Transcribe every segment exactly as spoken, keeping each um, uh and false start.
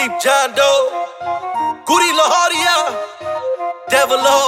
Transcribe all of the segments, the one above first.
Deep John Doe, Goody Lahoria, Devil Ho.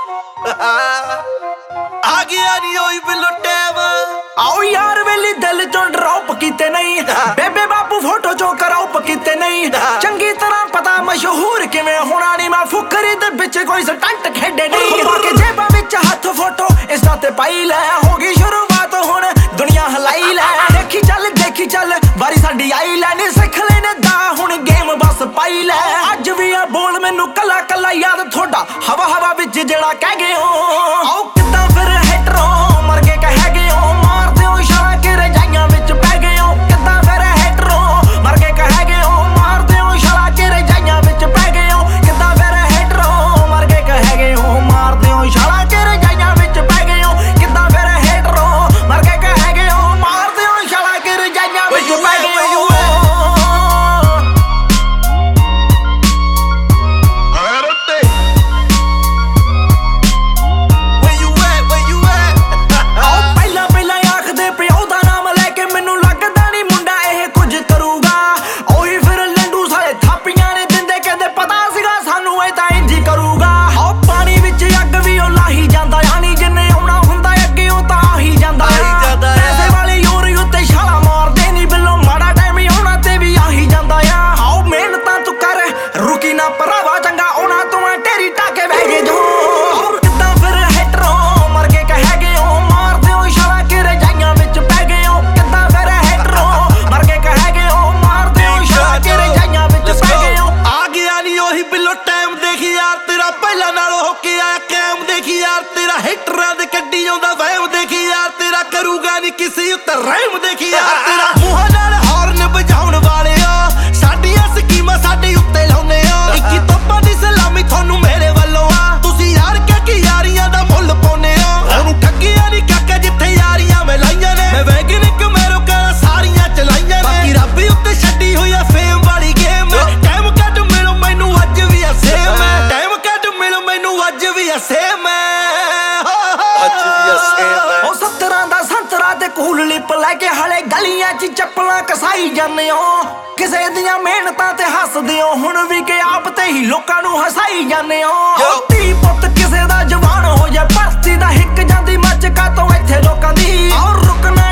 आ गया नी ओई बिल्लो टैम आओ यार वेली दिल चों ड्रॉप कीते नहीं बेबे बापू फोटो चो कराओ कीते नहीं चंगी तरह पता मशहूर किवें होना नहीं मैं फुकरी दे विच कोई स्टंट खेडे नहीं बाकी जेबां विच हाथ फोटो इंस्टा ते पाई लै होगी शुरुआत हुण दुनिया हलाई लै देखी चल देखी चल बारी साडी आई लै नी सिख लेने दा हुण गेम बस पाई लै अज भी आ बोल मैनू कला कला याद थोड़ा हवा हवा विच जेड़ा कह गए हो आओ किदां फिर हेटरो मर के कह गए हो मार दिओ इशारा के रजाइयां विच पै गए हो किदां फिर हेटरो मर के कह गए हो मार दिओ इशारा के रजाइयां विच पै गए हो किदां फिर हेटरो मर के कह गए हो मार दिओ इशारा के रजाइयां विच पै गए हो किदां फिर हेटरो मर के कह गए हो मार दिओ इशारा के रजाइयां विच पै गए हो किसी उत्तर रहम देखी यार तेरा मुहां नाल हॉर्न बजाउण वालिया साडियां स्कीमां साडे उत्ते लाउने आ इक्की तोपां दी सलामी थानू मेरे वल्लों आ तुसी यार क्या की यारियां दा मुੱਲ पाउने आ ओनू ठगिया नहीं काका जिथे यारियां मैं लाइयां ने मैं वैगनिक मैरो करा सारियां चलाइयां ने बाकी रब उत्ते छड्डी होई आ फेम वाली गेम टाइम कट मिलो मैनू अज भी आ सेम टाइम कट मिलो मैनू अज भी आ सेम अज भी आ सेम ओ सत्तरां दा संतरा ते कूल लिप लैके हले गलियां च चप्पलां कसाई जाने हो किसे दियां मेहनतां ते हसदे हो हुण भी के आप ते ही लोकां नू हसाई जाने हो धी पुत्त किसे दा जवान हो जाए भर्ती दा हिक जांदी मच का तो इत्थे लोकां दी और रुकना